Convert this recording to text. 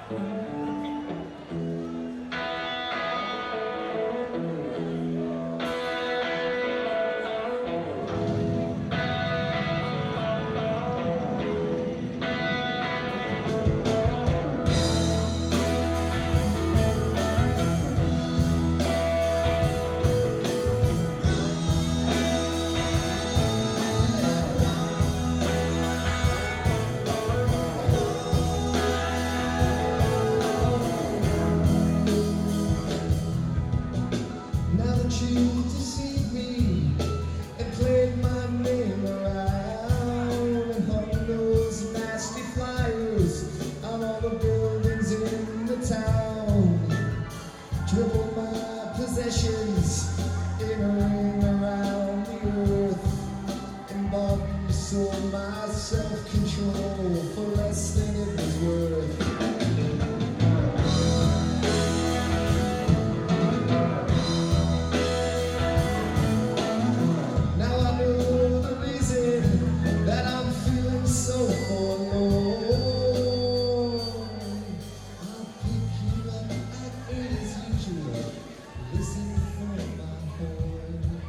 Triple my possessions in a ring around the earth, and bought and sold my self-control for less than it was worth. Now I know the reason that I'm feeling so forlorn. I'll pick you up at 8 as usual. Listen for my horn.